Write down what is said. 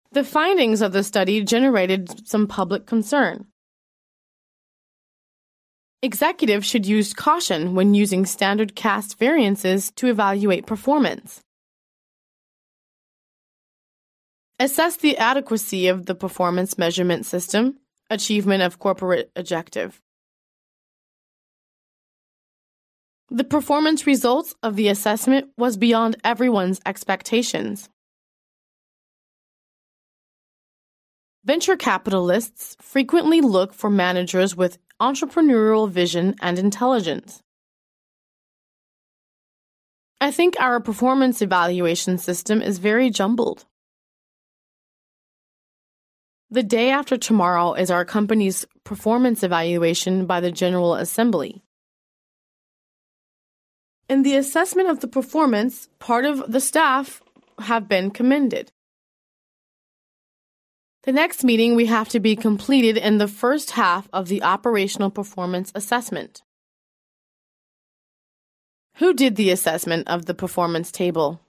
The findings of the study generated some public concern. Executives should use caution when using standard CAST variances to evaluate performance. Assess the adequacy of the performance measurement system, achievement of corporate objective. The performance results of the assessment was beyond everyone's expectations. Venture capitalists frequently look for managers with entrepreneurial vision and intelligence. I think our performance evaluation system is very jumbled. The day after tomorrow is our company's performance evaluation by the General Assembly. In the assessment of the performance, part of the staff have been commended. The next meeting we have to be completed in the first half of the operational performance assessment. Who did the assessment of the performance table?